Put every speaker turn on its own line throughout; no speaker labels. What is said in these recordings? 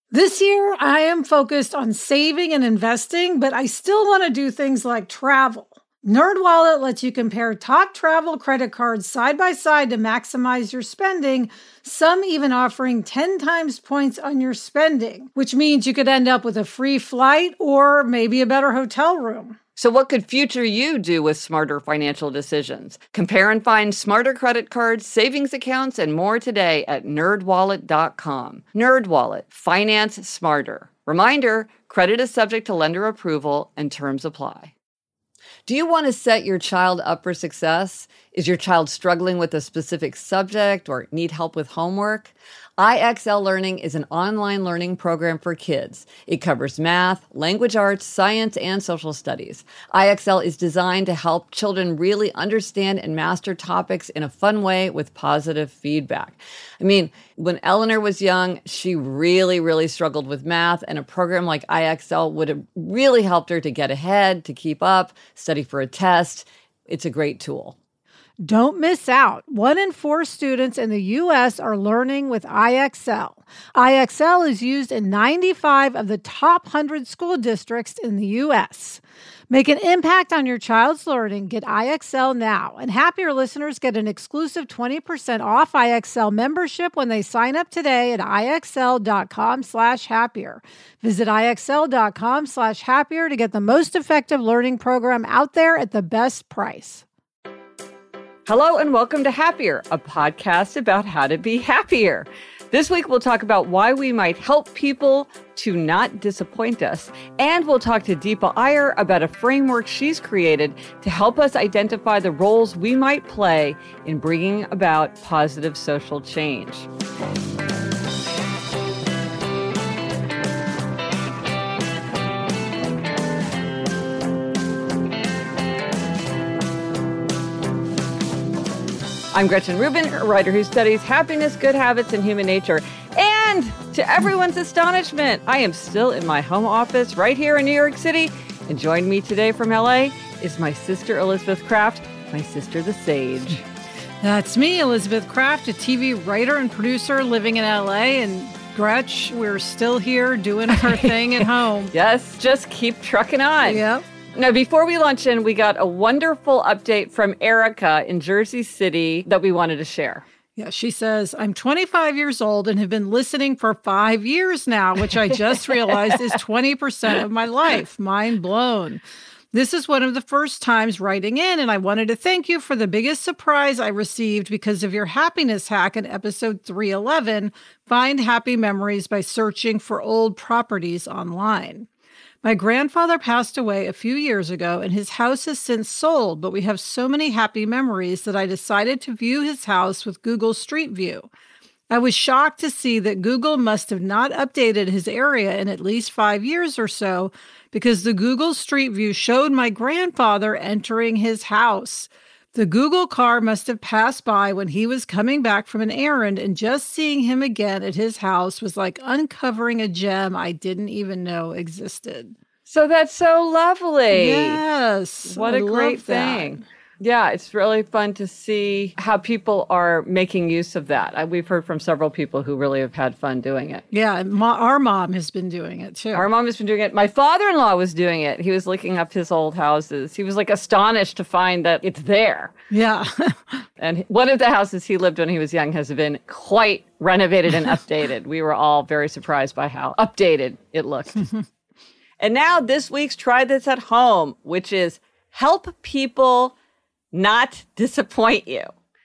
This year, I am focused on saving and investing, but I still want to do things like travel. NerdWallet lets you compare top travel credit cards side by side to maximize your spending, some even offering 10 times points on your spending, which means you could end up with a free flight or maybe a better hotel room.
So what could future you do with smarter financial decisions? Compare and find smarter credit cards, savings accounts, and more today at nerdwallet.com. NerdWallet, finance smarter. Reminder, credit is subject to lender approval and terms apply. Do you want to set your child up for success? Is your child struggling with a specific subject or need help with homework? IXL Learning is an online learning program for kids. It covers math, language arts, science, and social studies. IXL is designed to help children really understand and master topics in a fun way with positive feedback. I mean, when Eleanor was young, she really struggled with math, and a program like IXL would have really helped her to get ahead, to keep up, study for a test. It's a great tool.
Don't miss out. 1 in 4 students in the U.S. are learning with IXL. IXL is used in 95 of the top 100 school districts in the U.S. Make an impact on your child's learning. Get IXL now. And Happier listeners get an exclusive 20% off IXL membership when they sign up today at IXL.com/happier. Visit IXL.com/happier to get the most effective learning program out there at the best price.
Hello and welcome to Happier, a podcast about how to be happier. This week we'll talk about why we might help people to not disappoint us. And we'll talk to Deepa Iyer about a framework she's created to help us identify the roles we might play in bringing about positive social change. I'm Gretchen Rubin, a writer who studies happiness, good habits, and human nature. And to everyone's astonishment, I am still in my home office right here in New York City. And joining me today from LA is my sister, Elizabeth Craft, my sister, the Sage.
That's me, Elizabeth Craft, a TV writer and producer living in LA. And Gretch, we're still here doing our thing at home.
Yes, just keep trucking on.
Yep.
Now, before we launch in, we got a wonderful update from Erica in Jersey City that we wanted to share.
Yeah, she says, I'm 25 years old and have been listening for 5 years now, which I just realized is 20% of my life. Mind blown. This is one of the first times writing in, and I wanted to thank you for the biggest surprise I received because of your happiness hack in episode 311, Find Happy Memories by Searching for Old Properties Online. My grandfather passed away a few years ago, and his house has since sold, but we have so many happy memories that I decided to view his house with Google Street View. I was shocked to see that Google must have not updated his area in at least 5 years or so, because the Google Street View showed my grandfather entering his house. The Google car must have passed by when he was coming back from an errand, and just seeing him again at his house was like uncovering a gem I didn't even know existed.
So that's so lovely.
Yes.
What a great thing. Yeah, it's really fun to see how people are making use of that. We've heard from several people who really have had fun doing it.
Yeah, our mom has been doing it too.
Our mom has been doing it. My father-in-law was doing it. He was looking up his old houses. He was like astonished to find that it's there.
Yeah.
And one of the houses he lived when he was young has been quite renovated and updated. We were all very surprised by how updated it looked. And now this week's Try This at Home, which is help people not disappoint you.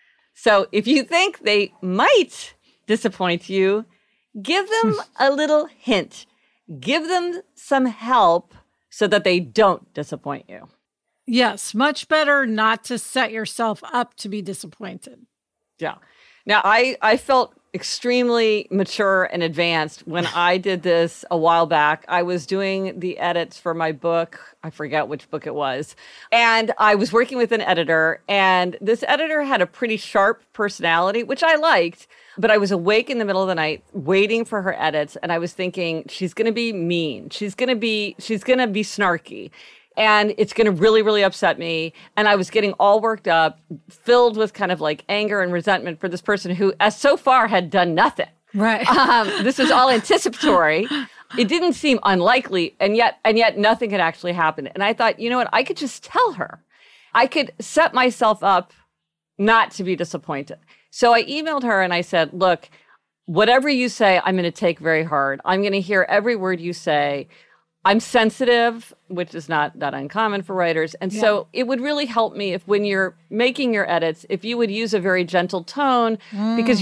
So if you think they might disappoint you, give them a little hint. Give them some help so that they don't disappoint you.
Yes, much better not to set yourself up to be disappointed.
Yeah. Now, I felt extremely mature and advanced when I did this a while back. I was doing the edits for my book. I forget which book it was. And I was working with an editor, and this editor had a pretty sharp personality, which I liked. But I was awake in the middle of the night waiting for her edits, and I was thinking, she's going to be mean. She's going to be snarky. And it's going to really, really upset me. And I was getting all worked up, filled with kind of like anger and resentment for this person who, as so far, had done nothing.
Right.
This was all anticipatory. It didn't seem unlikely, and yet nothing had actually happened. And I thought, you know what? I could just tell her. I could set myself up not to be disappointed. So I emailed her and I said, look, whatever you say, I'm going to take very hard. I'm going to hear every word you say. I'm sensitive, which is not that uncommon for writers. And so it would really help me if when you're making your edits, if you would use a very gentle tone, because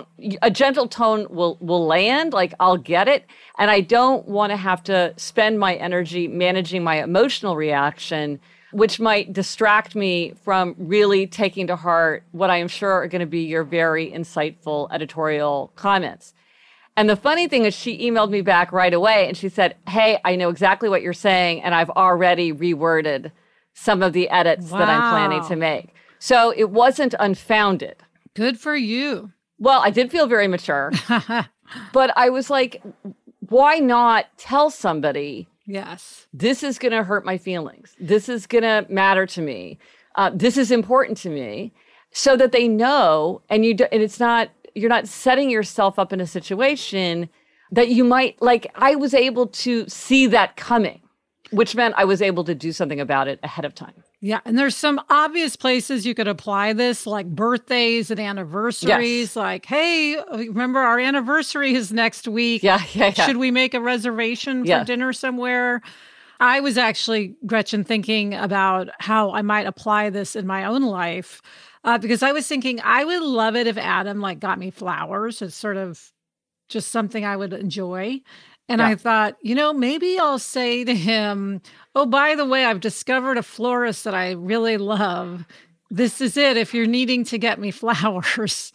a gentle tone will land, like I'll get it. And I don't want to have to spend my energy managing my emotional reaction, which might distract me from really taking to heart what I am sure are going to be your very insightful editorial comments. And the funny thing is she emailed me back right away and she said, hey, I know exactly what you're saying, and I've already reworded some of the edits that I'm planning to make. So it wasn't unfounded.
Good for you.
Well, I did feel very mature, but I was like, why not tell somebody,
yes,
this is going to hurt my feelings. This is going to matter to me. This is important to me, so that they know, and you're not setting yourself up in a situation that you might, like, I was able to see that coming, which meant I was able to do something about it ahead of time.
Yeah. And there's some obvious places you could apply this, like birthdays and anniversaries. Yes. Like, hey, remember our anniversary is next week.
Yeah.
Should we make a reservation for dinner somewhere? I was actually, Gretchen, thinking about how I might apply this in my own life. Because I was thinking I would love it if Adam got me flowers. It's sort of just something I would enjoy. And I thought, maybe I'll say to him, oh, by the way, I've discovered a florist that I really love. This is it. If you're needing to get me flowers,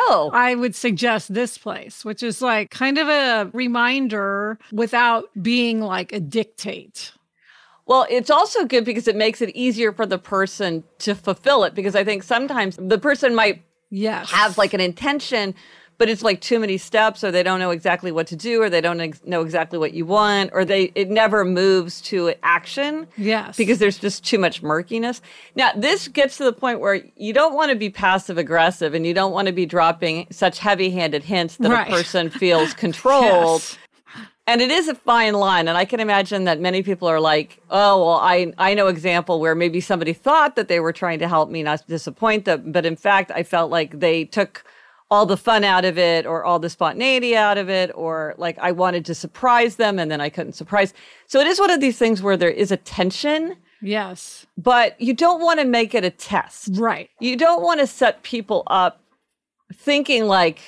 I would suggest this place, which is kind of a reminder without being like a dictate.
Well, it's also good because it makes it easier for the person to fulfill it, because I think sometimes the person might have an intention, but it's too many steps, or they don't know exactly what to do, or they don't know exactly what you want, or it never moves to action.
Yes.
Because there's just too much murkiness. Now, this gets to the point where you don't want to be passive aggressive, and you don't want to be dropping such heavy-handed hints that a person feels controlled. Yes. And it is a fine line. And I can imagine that many people are like, oh, well, I know an example where maybe somebody thought that they were trying to help me not disappoint them. But in fact, I felt like they took all the fun out of it, or all the spontaneity out of it, or I wanted to surprise them and then I couldn't surprise. So it is one of these things where there is a tension.
Yes.
But you don't want to make it a test.
Right.
You don't want to set people up thinking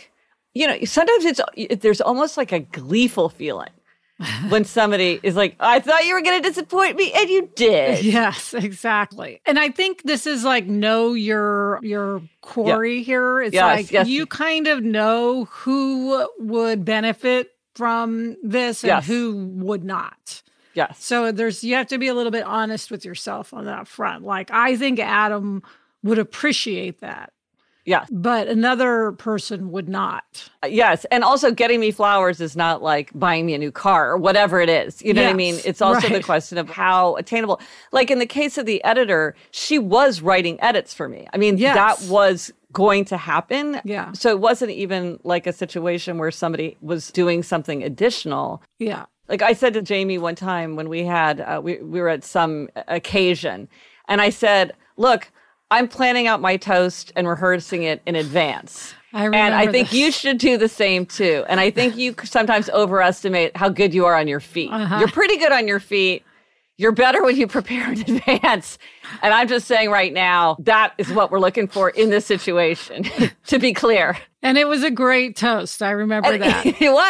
sometimes there's almost like a gleeful feeling when somebody is like, I thought you were going to disappoint me, and you did.
Yes, exactly. And I think this is know your quarry here. It's you kind of know who would benefit from this and who would not.
Yes.
So you have to be a little bit honest with yourself on that front. I think Adam would appreciate that.
Yes.
But another person would not.
Yes. And also, getting me flowers is not like buying me a new car or whatever it is. You know what I mean? It's also the question of how attainable. In the case of the editor, she was writing edits for me. I mean, that was going to happen.
Yeah.
So it wasn't even like a situation where somebody was doing something additional.
Yeah.
I said to Jamie one time when we had, we were at some occasion, and I said, look, I'm planning out my toast and rehearsing it in advance. And I think you should do the same too. And I think you sometimes overestimate how good you are on your feet. You're pretty good on your feet. You're better when you prepare in advance. And I'm just saying right now, that is what we're looking for in this situation, to be clear.
And it was a great toast. I remember that.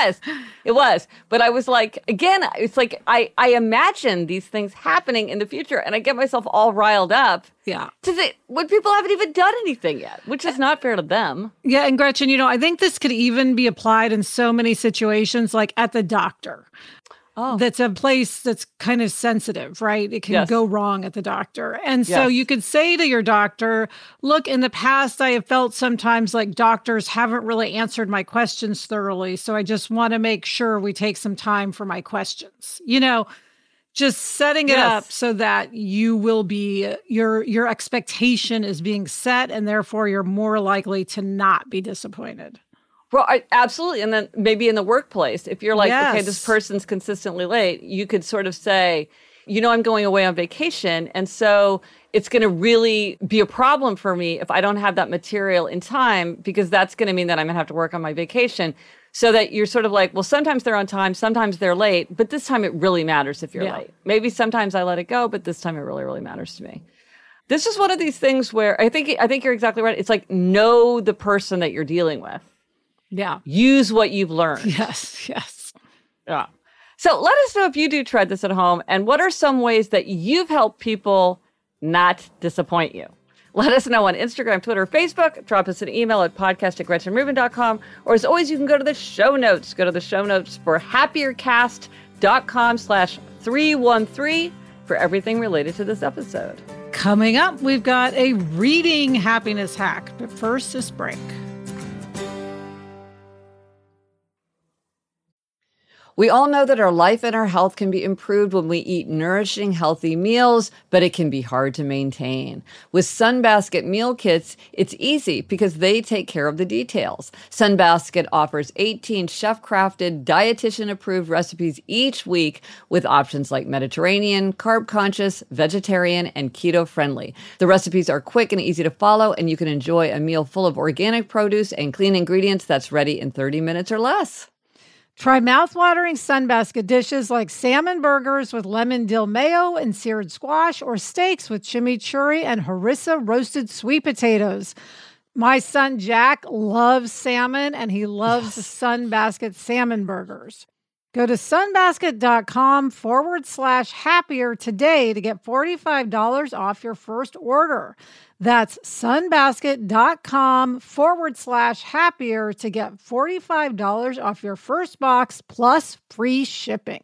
It was. But I was like, again, it's like I imagine these things happening in the future, and I get myself all riled up.
Yeah.
When people haven't even done anything yet, which is not fair to them.
Yeah. And Gretchen, I think this could even be applied in so many situations, like at the doctor.
Oh.
That's a place that's kind of sensitive, right? It can go wrong at the doctor. And so you could say to your doctor, look, in the past, I have felt sometimes like doctors haven't really answered my questions thoroughly. So I just want to make sure we take some time for my questions. Just setting it up so that you will be, your expectation is being set, and therefore you're more likely to not be disappointed.
Well, absolutely. And then maybe in the workplace, if you're like,
Yes.
okay, this person's consistently late, you could sort of say, I'm going away on vacation. And so it's going to really be a problem for me if I don't have that material in time, because that's going to mean that I'm going to have to work on my vacation. So that you're sort of like, well, sometimes they're on time, sometimes they're late, but this time it really matters if you're late. Maybe sometimes I let it go, but this time it really, really matters to me. This is one of these things where I think you're exactly right. It's like, know the person that you're dealing with.
Yeah.
Use what you've learned.
Yes.
Yeah. So let us know if you do tread this at home, and what are some ways that you've helped people not disappoint you. Let us know on Instagram, Twitter, Facebook. Drop us an email at podcast@GretchenRubin.com. Or as always, you can go to the show notes. Go to the show notes for happiercast.com/313 for everything related to this episode.
Coming up, we've got a reading happiness hack. But first, this break.
We all know that our life and our health can be improved when we eat nourishing, healthy meals, but it can be hard to maintain. With Sunbasket meal kits, it's easy because they take care of the details. Sunbasket offers 18 chef-crafted, dietitian-approved recipes each week with options like Mediterranean, carb-conscious, vegetarian, and keto-friendly. The recipes are quick and easy to follow, and you can enjoy a meal full of organic produce and clean ingredients that's ready in 30 minutes or less.
Try mouthwatering Sunbasket dishes like salmon burgers with lemon dill mayo and seared squash, or steaks with chimichurri and harissa roasted sweet potatoes. My son Jack loves salmon, and he loves the Sunbasket salmon burgers. Go to sunbasket.com/happier today to get $45 off your first order. That's sunbasket.com/happier to get $45 off your first box plus free shipping.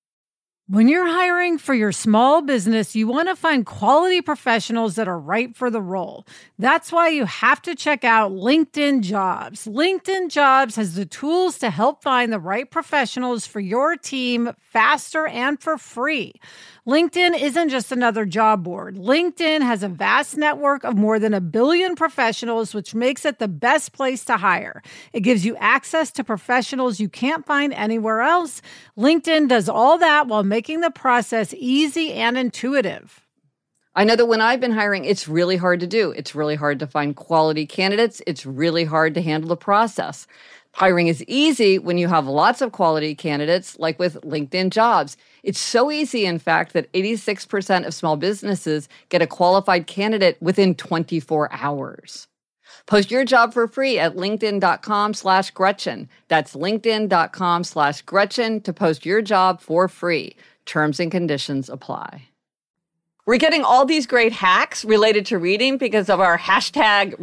When you're hiring for your small business, you want to find quality professionals that are right for the role. That's why you have to check out LinkedIn Jobs. LinkedIn Jobs has the tools to help find the right professionals for your team faster and for free. LinkedIn isn't just another job board. LinkedIn has a vast network of more than 1 billion professionals, which makes it the best place to hire. It gives you access to professionals you can't find anywhere else. LinkedIn does all that while making the process easy and intuitive.
I know that when I've been hiring, it's really hard to do. It's really hard to find quality candidates. It's really hard to handle the process. Hiring is easy when you have lots of quality candidates, like with LinkedIn Jobs. It's so easy, in fact, that 86% of small businesses get a qualified candidate within 24 hours. Post your job for free at linkedin.com/Gretchen. That's linkedin.com/Gretchen to post your job for free. Terms and conditions apply. We're getting all these great hacks related to reading because of our hashtag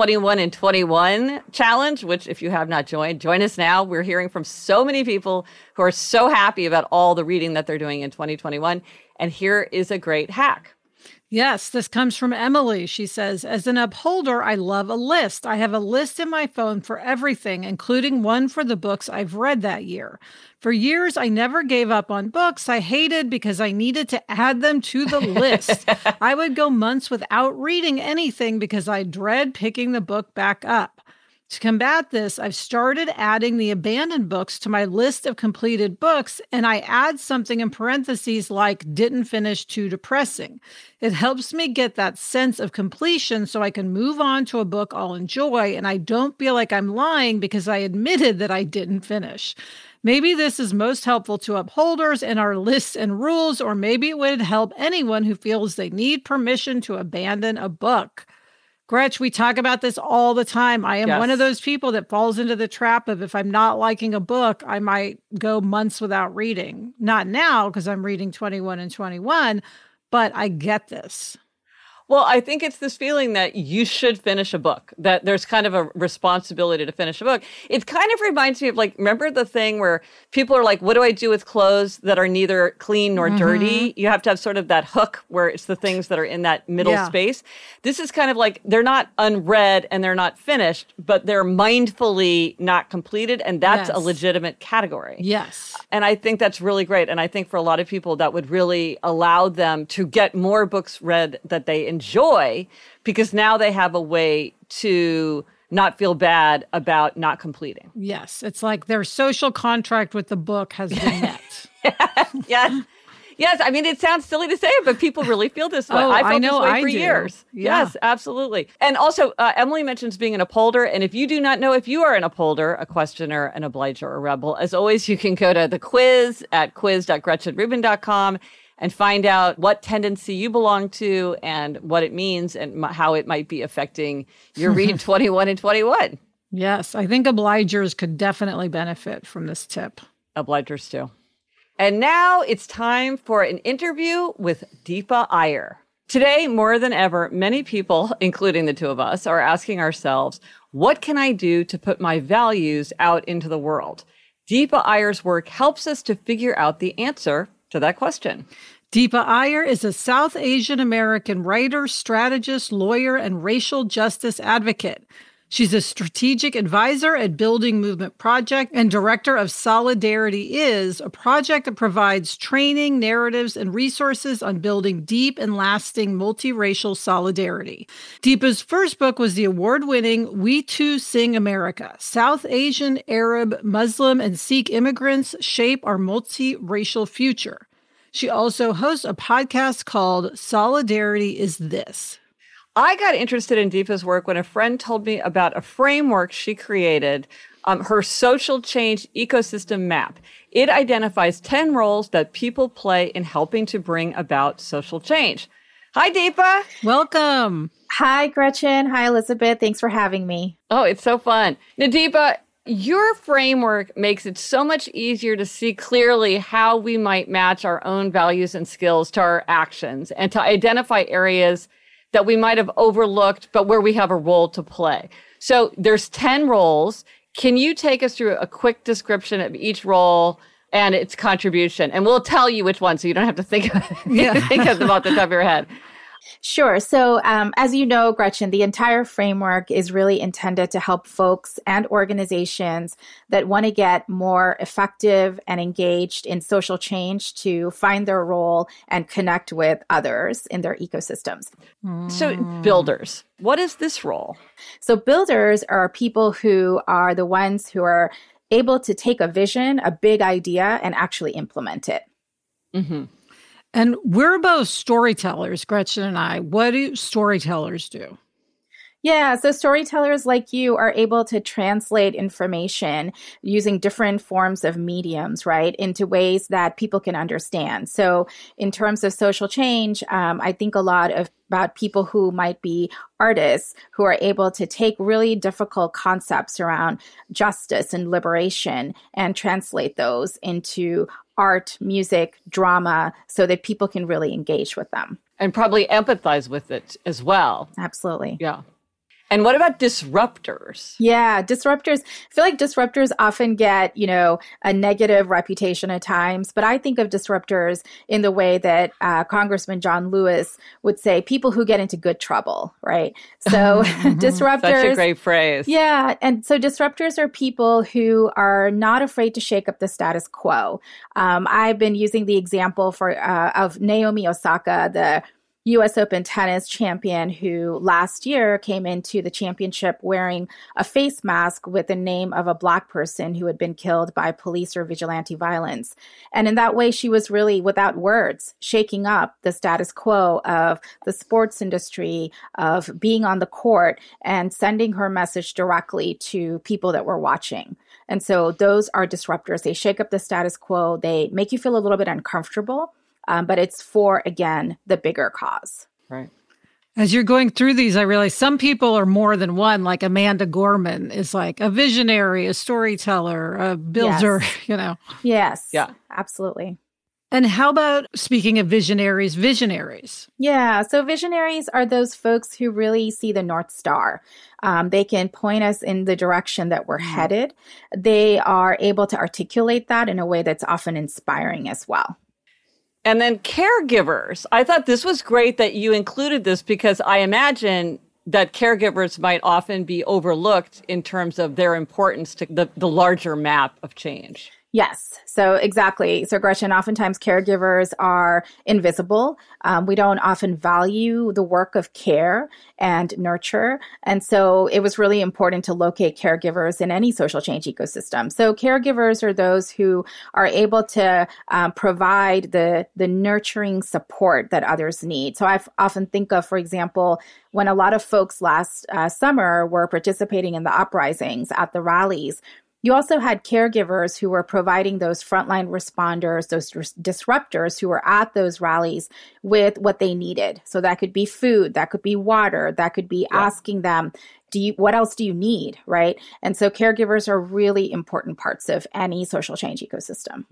Read21in21 challenge, which if you have not joined, join us now. We're hearing from so many people who are so happy about all the reading that they're doing in 2021. And here is a great hack.
Yes, this comes from Emily. She says, as an upholder, I love a list. I have a list in my phone for everything, including one for the books I've read that year. For years, I never gave up on books I hated because I needed to add them to the list. I would go months without reading anything because I dread picking the book back up. To combat this, I've started adding the abandoned books to my list of completed books, and I add something in parentheses like didn't finish, too depressing. It helps me get that sense of completion so I can move on to a book I'll enjoy, and I don't feel like I'm lying because I admitted that I didn't finish. Maybe this is most helpful to upholders in our lists and rules, or maybe it would help anyone who feels they need permission to abandon a book. Gretch, we talk about this all the time. I am one of those people that falls into the trap of if I'm not liking a book, I might go months without reading. Not now because I'm reading 21 and 21, but I get this.
Well, I think it's this feeling that you should finish a book, that there's kind of a responsibility to finish a book. It kind of reminds me of remember the thing where people are like, what do I do with clothes that are neither clean nor dirty? You have to have sort of that hook where it's the things that are in that middle space. This is kind of like they're not unread and they're not finished, but they're mindfully not completed. And that's a legitimate category.
Yes.
And I think that's really great. And I think for a lot of people that would really allow them to get more books read that they enjoy, because now they have a way to not feel bad about not completing.
Yes. It's like their social contract with the book has been met.
Yes. Yes. I mean, it sounds silly to say it, but people really feel this way.
Oh,
I felt
I know
this way
I
for
do.
years.
Yeah.
Yes, absolutely. And also, Emily mentions being an upholder. And if you do not know if you are an upholder, a questioner, an obliger, or a rebel, as always, you can go to the quiz at quiz.gretchenrubin.com and find out what tendency you belong to and what it means and how it might be affecting your read 21 and 21.
Yes. I think obligers could definitely benefit from this tip.
Obligers too. And now it's time for an interview with Deepa Iyer. Today, more than ever, many people, including the two of us, are asking ourselves, what can I do to put my values out into the world? Deepa Iyer's work helps us to figure out the answer to that question.
Deepa Iyer is a South Asian American writer, strategist, lawyer, and racial justice advocate. She's a strategic advisor at Building Movement Project and director of Solidarity Is, a project that provides training, narratives, and resources on building deep and lasting multiracial solidarity. Deepa's first book was the award-winning We Too Sing America, South Asian, Arab, Muslim, and Sikh immigrants shape our multiracial future. She also hosts a podcast called Solidarity Is This.
I got interested in Deepa's work when a friend told me about a framework she created, her social change ecosystem map. It identifies 10 roles that people play in helping to bring about social change. Hi, Deepa.
Welcome.
Hi, Gretchen. Hi, Elizabeth. Thanks for having me.
Oh, it's so fun. Now, Deepa, your framework makes it so much easier to see clearly how we might match our own values and skills to our actions and to identify areas that we might have overlooked, but where we have a role to play. So there's 10 roles. Can you take us through a quick description of each role and its contribution? And we'll tell you which one, so you don't have to think of them off the top of your head.
Sure. So as you know, Gretchen, the entire framework is really intended to help folks and organizations that want to get more effective and engaged in social change to find their role and connect with others in their ecosystems.
So builders, what is this role?
So builders are people who are the ones who are able to take a vision, a big idea, and actually implement it.
Mm-hmm.
And we're both storytellers, Gretchen and I. What do storytellers do?
Yeah, so storytellers like you are able to translate information using different forms of mediums, right, into ways that people can understand. So in terms of social change, I think a lot about people who might be artists who are able to take really difficult concepts around justice and liberation and translate those into art, music, drama, so that people can really engage with them.
And probably empathize with it as well.
Absolutely.
Yeah. And what about disruptors?
Yeah, disruptors. I feel like disruptors often get, a negative reputation at times, but I think of disruptors in the way that Congressman John Lewis would say, people who get into good trouble, right? So disruptors.
Such a great phrase.
Yeah. And so disruptors are people who are not afraid to shake up the status quo. I've been using the example of Naomi Osaka, the U.S. Open tennis champion who last year came into the championship wearing a face mask with the name of a Black person who had been killed by police or vigilante violence. And in that way, she was really, without words, shaking up the status quo of the sports industry, of being on the court, and sending her message directly to people that were watching. And so those are disruptors. They shake up the status quo. They make you feel a little bit uncomfortable. But it's for, again, the bigger cause.
Right.
As you're going through these, I realize some people are more than one, like Amanda Gorman is like a visionary, a storyteller, a builder,
Yes. Yes.
Yeah.
Absolutely.
And how about, speaking of visionaries?
Yeah. So visionaries are those folks who really see the North Star. They can point us in the direction that we're headed. They are able to articulate that in a way that's often inspiring as well.
And then caregivers. I thought this was great that you included this because I imagine that caregivers might often be overlooked in terms of their importance to the larger map of change.
Yes. So exactly. So Gretchen, oftentimes caregivers are invisible. We don't often value the work of care and nurture. And so it was really important to locate caregivers in any social change ecosystem. So caregivers are those who are able to provide the nurturing support that others need. So I often think of, for example, when a lot of folks last summer were participating in the uprisings at the rallies, you also had caregivers who were providing those frontline responders, those disruptors who were at those rallies with what they needed. So that could be food, that could be water, that could be asking them, what else do you need, right? And so caregivers are really important parts of any social change ecosystem.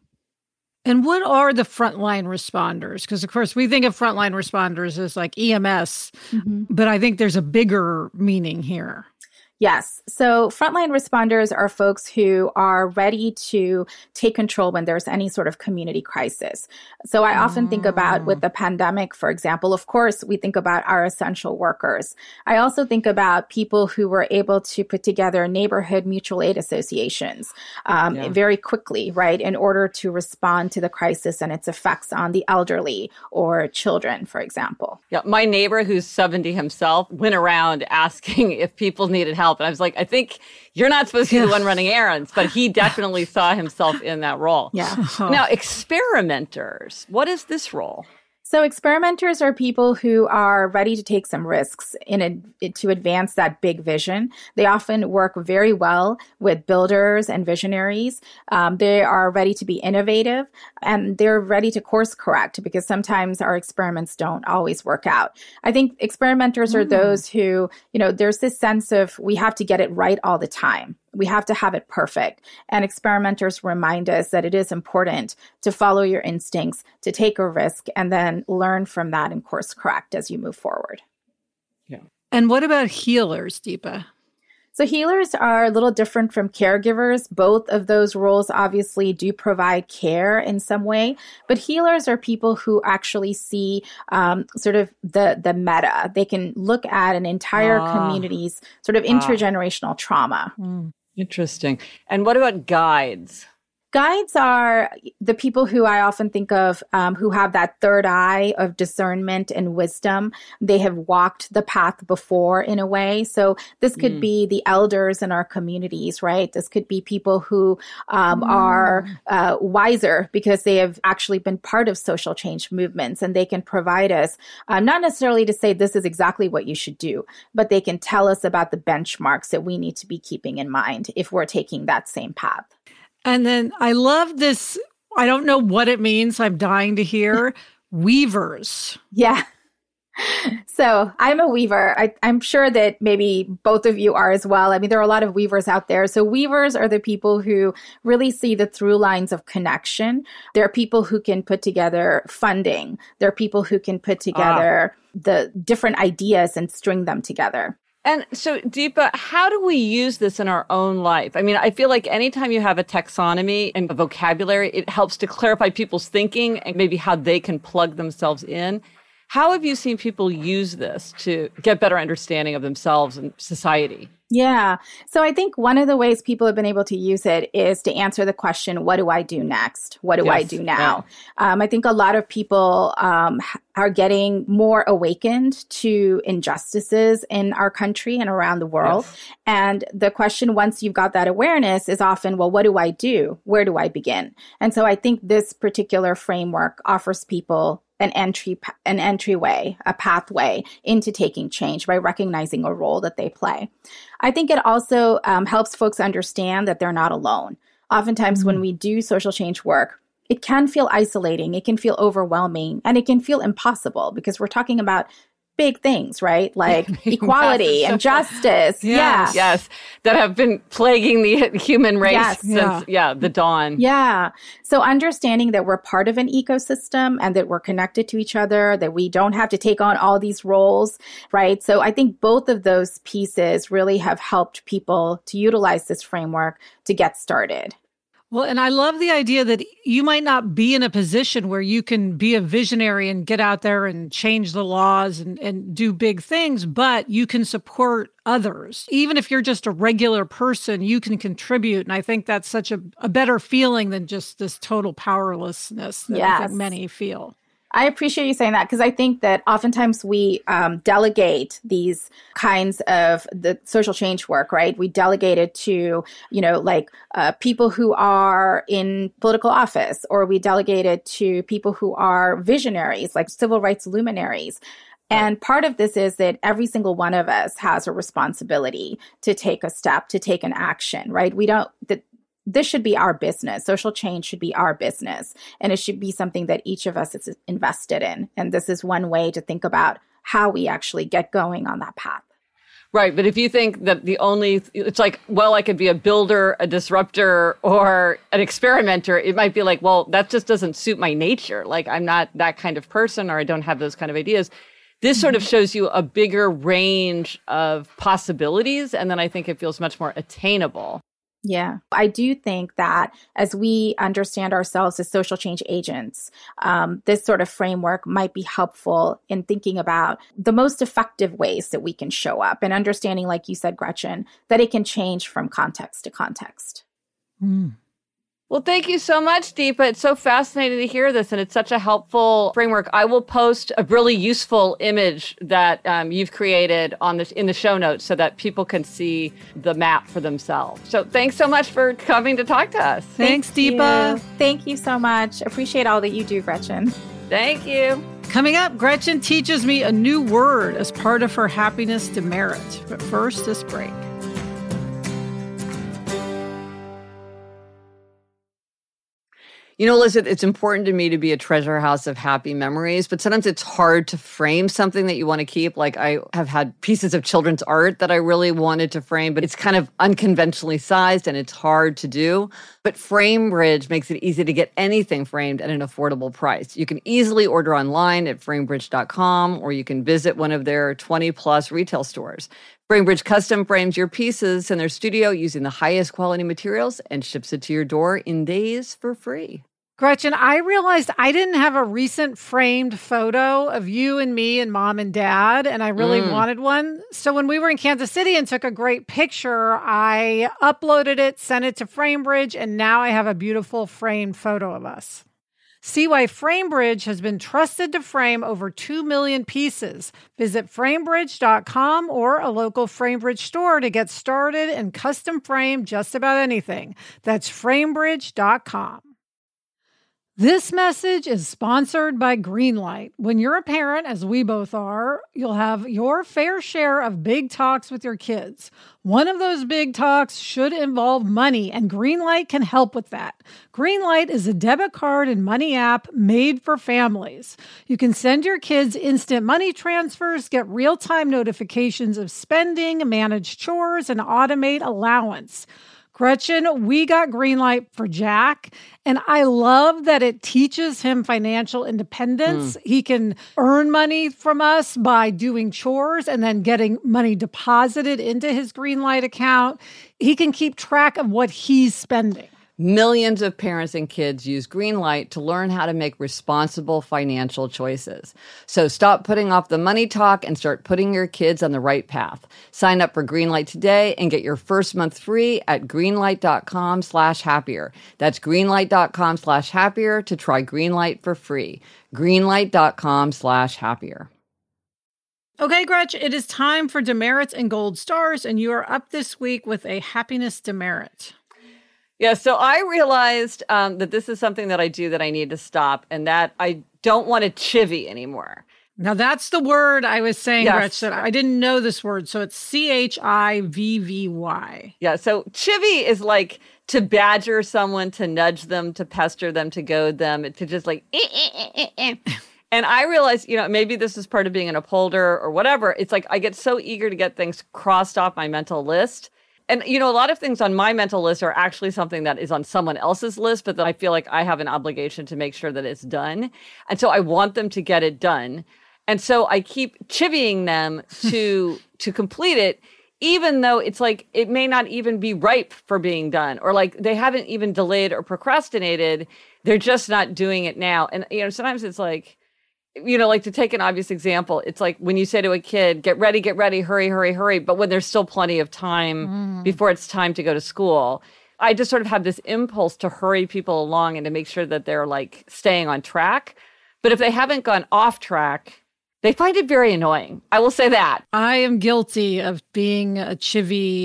And what are the frontline responders? Because, of course, we think of frontline responders as like EMS, but I think there's a bigger meaning here.
Yes. So frontline responders are folks who are ready to take control when there's any sort of community crisis. So I often think about with the pandemic, for example, of course, we think about our essential workers. I also think about people who were able to put together neighborhood mutual aid associations very quickly, right, in order to respond to the crisis and its effects on the elderly or children, for example.
Yeah, my neighbor who's 70 himself went around asking if people needed help. And I was like, I think you're not supposed to be the one running errands, but he definitely saw himself in that role.
Yeah.
Now, experimenters, what is this role?
So experimenters are people who are ready to take some risks to advance that big vision. They often work very well with builders and visionaries. They are ready to be innovative, and they're ready to course correct because sometimes our experiments don't always work out. I think experimenters are those who, there's this sense of we have to get it right all the time. We have to have it perfect. And experimenters remind us that it is important to follow your instincts, to take a risk, and then learn from that and course correct as you move forward.
Yeah. And what about healers, Deepa?
So healers are a little different from caregivers. Both of those roles obviously do provide care in some way, but healers are people who actually see sort of the meta. They can look at an entire community's sort of intergenerational trauma.
Interesting. And what about guides?
Guides are the people who I often think of who have that third eye of discernment and wisdom. They have walked the path before in a way. So this could be the elders in our communities, right? This could be people who are wiser because they have actually been part of social change movements, and they can provide us, not necessarily to say this is exactly what you should do, but they can tell us about the benchmarks that we need to be keeping in mind if we're taking that same path.
And then I love this. I don't know what it means. I'm dying to hear. Weavers.
Yeah. So I'm a weaver. I'm sure that maybe both of you are as well. I mean, there are a lot of weavers out there. So weavers are the people who really see the through lines of connection. There are people who can put together funding. There are people who can put together the different ideas and string them together.
And so, Deepa, how do we use this in our own life? I mean, I feel like anytime you have a taxonomy and a vocabulary, it helps to clarify people's thinking and maybe how they can plug themselves in. How have you seen people use this to get better understanding of themselves and society?
Yeah. So I think one of the ways people have been able to use it is to answer the question, what do I do next? What do I do now? Yeah. I think a lot of people are getting more awakened to injustices in our country and around the world. Yes. And the question, once you've got that awareness, is often, well, what do I do? Where do I begin? And so I think this particular framework offers people an entryway, a pathway into taking change by recognizing a role that they play. I think it also helps folks understand that they're not alone. Oftentimes when we do social change work, it can feel isolating, it can feel overwhelming, and it can feel impossible because we're talking about big things, right? Like equality and justice.
Yes.
Yeah.
Yes. That have been plaguing the human race since, the dawn.
Yeah. So understanding that we're part of an ecosystem and that we're connected to each other, that we don't have to take on all these roles, right? So I think both of those pieces really have helped people to utilize this framework to get started.
Well, and I love the idea that you might not be in a position where you can be a visionary and get out there and change the laws and do big things, but you can support others. Even if you're just a regular person, you can contribute. And I think that's such a better feeling than just this total powerlessness that I think many feel.
I appreciate you saying that, because I think that oftentimes we delegate these kinds of the social change work, right? We delegate it to, people who are in political office, or we delegate it to people who are visionaries, like civil rights luminaries. And part of this is that every single one of us has a responsibility to take a step, to take an action, right? This should be our business. Social change should be our business. And it should be something that each of us is invested in. And this is one way to think about how we actually get going on that path.
Right. But if you think that it's like, well, I could be a builder, a disruptor, or an experimenter, it might be like, well, that just doesn't suit my nature. Like, I'm not that kind of person, or I don't have those kind of ideas. This sort of shows you a bigger range of possibilities. And then I think it feels much more attainable.
Yeah, I do think that as we understand ourselves as social change agents, this sort of framework might be helpful in thinking about the most effective ways that we can show up, and understanding, like you said, Gretchen, that it can change from context to context.
Mm.
Well, thank you so much, Deepa. It's so fascinating to hear this, and it's such a helpful framework. I will post a really useful image that you've created in the show notes so that people can see the map for themselves. So thanks so much for coming to talk to us.
Thanks, Deepa.
Thank you so much. Appreciate all that you do, Gretchen.
Thank you.
Coming up, Gretchen teaches me a new word as part of her happiness demerit. But first, this break.
You know, Liz, it's important to me to be a treasure house of happy memories, but sometimes it's hard to frame something that you want to keep. Like, I have had pieces of children's art that I really wanted to frame, but it's kind of unconventionally sized and it's hard to do. But FrameBridge makes it easy to get anything framed at an affordable price. You can easily order online at framebridge.com, or you can visit one of their 20-plus retail stores. FrameBridge custom frames your pieces in their studio using the highest quality materials and ships it to your door in days for free.
Gretchen, I realized I didn't have a recent framed photo of you and me and mom and dad, and I really wanted one. So when we were in Kansas City and took a great picture, I uploaded it, sent it to FrameBridge, and now I have a beautiful framed photo of us. See why FrameBridge has been trusted to frame over 2 million pieces. Visit framebridge.com or a local FrameBridge store to get started and custom frame just about anything. That's framebridge.com. This message is sponsored by Greenlight. When you're a parent, as we both are, you'll have your fair share of big talks with your kids. One of those big talks should involve money, and Greenlight can help with that. Greenlight is a debit card and money app made for families. You can send your kids instant money transfers, get real-time notifications of spending, manage chores, and automate allowance. Gretchen, we got Greenlight for Jack, and I love that it teaches him financial independence. He can earn money from us by doing chores and then getting money deposited into his Greenlight account. He can keep track of what he's spending.
Millions of parents and kids use Greenlight to learn how to make responsible financial choices. So stop putting off the money talk and start putting your kids on the right path. Sign up for Greenlight today and get your first month free at greenlight.com/happier. That's greenlight.com/happier to try Greenlight for free. Greenlight.com/happier.
Okay, Gretch, it is time for demerits and gold stars, and you are up this week with a happiness demerit.
Yeah, so I realized that this is something that I do that I need to stop, and that I don't want to chivvy anymore.
Now, that's the word I was saying,
Yes.
Gretch, that I didn't know this word. So it's CHIVVY.
Yeah, so chivvy is like to badger someone, to nudge them, to pester them, to goad them, to just like, And I realized, maybe this is part of being an upholder or whatever. It's like I get so eager to get things crossed off my mental list. And, a lot of things on my mental list are actually something that is on someone else's list, but that I feel like I have an obligation to make sure that it's done. And so I want them to get it done. And so I keep chivying them to complete it, even though it's like it may not even be ripe for being done, or like they haven't even delayed or procrastinated. They're just not doing it now. And, sometimes it's like, like to take an obvious example, it's like when you say to a kid, get ready, hurry, hurry, hurry. But when there's still plenty of time before it's time to go to school, I just sort of have this impulse to hurry people along and to make sure that they're like staying on track. But if they haven't gone off track, they find it very annoying. I will say that.
I am guilty of being a chivvy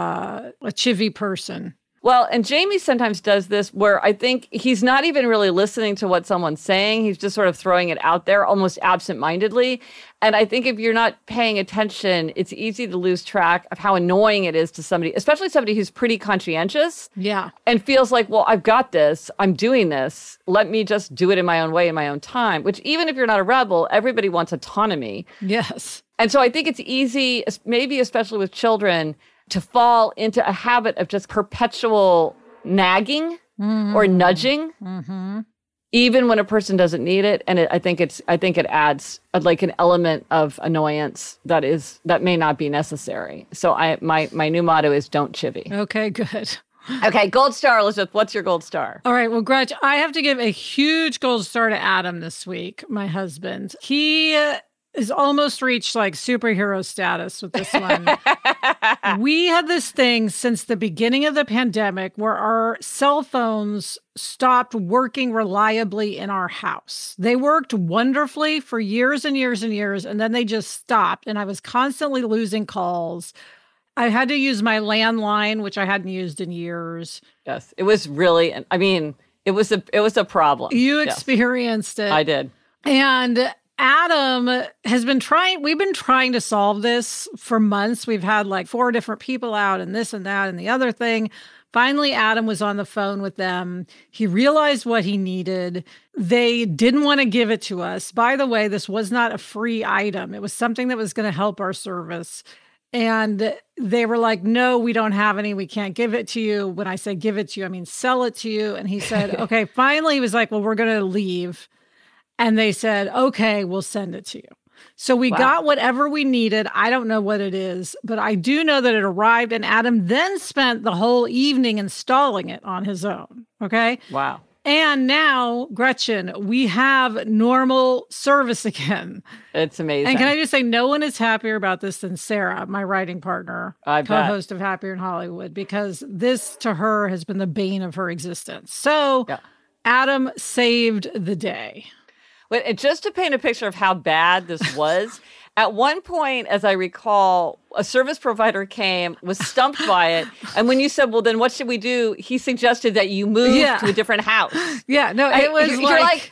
person.
Well, and Jamie sometimes does this where I think he's not even really listening to what someone's saying. He's just sort of throwing it out there almost absentmindedly. And I think if you're not paying attention, it's easy to lose track of how annoying it is to somebody, especially somebody who's pretty conscientious.
Yeah.
And feels like, well, I've got this. I'm doing this. Let me just do it in my own way, in my own time, which even if you're not a rebel, everybody wants autonomy.
Yes.
And so I think it's easy, maybe especially with children, to fall into a habit of just perpetual nagging or nudging, even when a person doesn't need it. And I think it adds like an element of annoyance that may not be necessary. So my new motto is don't chivvy.
Okay, good.
Okay, gold star, Elizabeth. What's your gold star?
All right, well, Gretch, I have to give a huge gold star to Adam this week, my husband. He has almost reached like superhero status with this one. We had this thing since the beginning of the pandemic where our cell phones stopped working reliably in our house. They worked wonderfully for years and years and years, and then they just stopped. And I was constantly losing calls. I had to use my landline, which I hadn't used in years.
Yes, it was really, it was a problem.
You experienced it.
I did.
And Adam we've been trying to solve this for months. We've had like 4 different people out and this and that and the other thing. Finally, Adam was on the phone with them. He realized what he needed. They didn't want to give it to us. By the way, this was not a free item. It was something that was going to help our service. And they were like, no, we don't have any. We can't give it to you. When I say give it to you, I mean sell it to you. And he said, okay, finally, he was like, well, we're going to leave. And they said, okay, we'll send it to you. So we got whatever we needed. I don't know what it is, but I do know that it arrived. And Adam then spent the whole evening installing it on his own. Okay.
Wow.
And now, Gretchen, we have normal service again.
It's amazing.
And can I just say, no one is happier about this than Sarah, my writing partner, co-host of Happier in Hollywood, because this to her has been the bane of her existence. So Adam saved the day.
But just to paint a picture of how bad this was, at one point, as I recall, a service provider came, was stumped by it. And when you said, well, then what should we do? He suggested that you move to a different house.
Yeah, no, it was
you're like,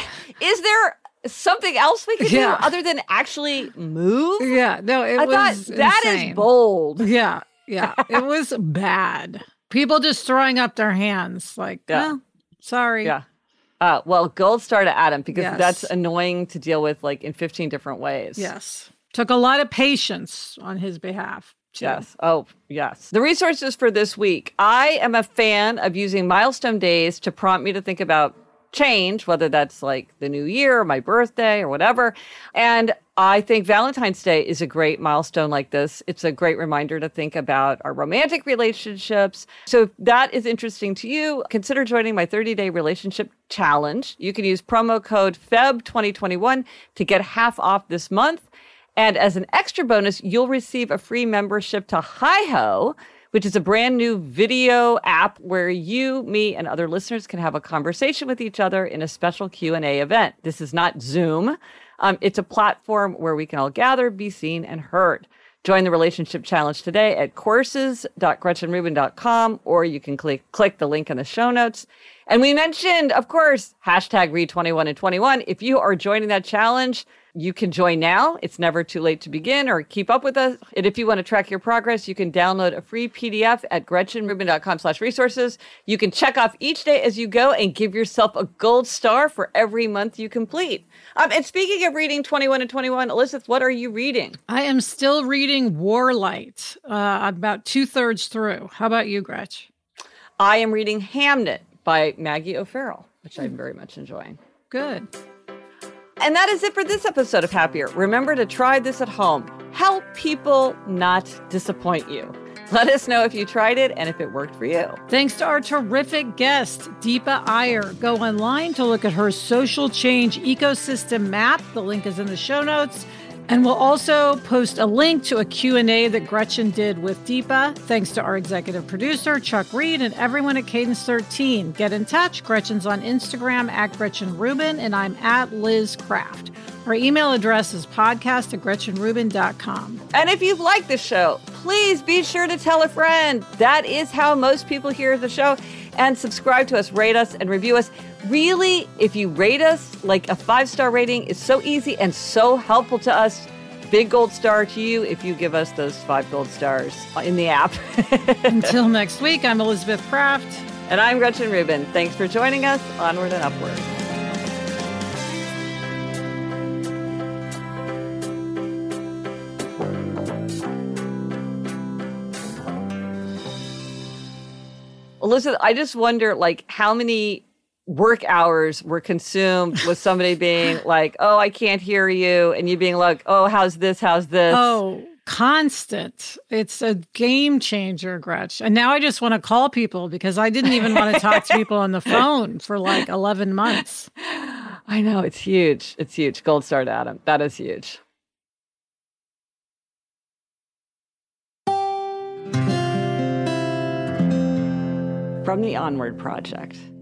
is there something else we could do other than actually move?
Yeah, no, I
thought that is bold.
Yeah, it was bad. People just throwing up their hands like, well, sorry.
Yeah. Well, gold star to Adam, because that's annoying to deal with like in 15 different ways.
Yes. Took a lot of patience on his behalf, too.
Yes. Oh, yes. The resources for this week. I am a fan of using milestone days to prompt me to think about change, whether that's like the new year, my birthday, or whatever. And I think Valentine's Day is a great milestone like this. It's a great reminder to think about our romantic relationships. So if that is interesting to you, consider joining my 30-day relationship challenge. You can use promo code FEB2021 to get half off this month. And as an extra bonus, you'll receive a free membership to HiHo, which is a brand new video app where you, me, and other listeners can have a conversation with each other in a special Q&A event. This is not Zoom. It's a platform where we can all gather, be seen, and heard. Join the Relationship Challenge today at courses.gretchenrubin.com, or you can click the link in the show notes. And we mentioned, of course, hashtag read 21 and 21. If you are joining that challenge, you can join now. It's never too late to begin or keep up with us. And if you want to track your progress, you can download a free PDF at gretchenrubin.com/resources. You can check off each day as you go and give yourself a gold star for every month you complete. And speaking of reading 21 and 21, Elizabeth, what are you reading?
I am still reading Warlight. I'm about 2/3 through. How about you, Gretch?
I am reading Hamnet by Maggie O'Farrell, which I'm very much enjoying.
Good.
And that is it for this episode of Happier. Remember to try this at home. help people not disappoint you. Let us know if you tried it and if it worked for you.
Thanks to our terrific guest, Deepa Iyer. Go online to look at her social change ecosystem map. The link is in the show notes. And we'll also post a link to a Q&A that Gretchen did with Deepa. Thanks to our executive producer, Chuck Reed, and everyone at Cadence 13. Get in touch. Gretchen's on Instagram at Gretchen Rubin, and I'm at Liz Craft. Our email address is podcast@GretchenRubin.com.
And if you've liked the show, please be sure to tell a friend. That is how most people hear the show. And subscribe to us, rate us, and review us. Really, if you rate us, like a 5-star rating is so easy and so helpful to us. Big gold star to you if you give us those 5 gold stars in the app.
Until next week, I'm Elizabeth Craft.
And I'm Gretchen Rubin. Thanks for joining us. Onward and upward. Elizabeth, I just wonder, like, how many work hours were consumed with somebody being like, oh, I can't hear you, and you being like, oh, how's this, how's this?
Oh, constant. It's a game changer, Gretch. And now I just want to call people because I didn't even want to talk to people on the phone for like 11 months.
I know, it's huge. It's huge. Gold star to Adam. That is huge. From the Onward Project.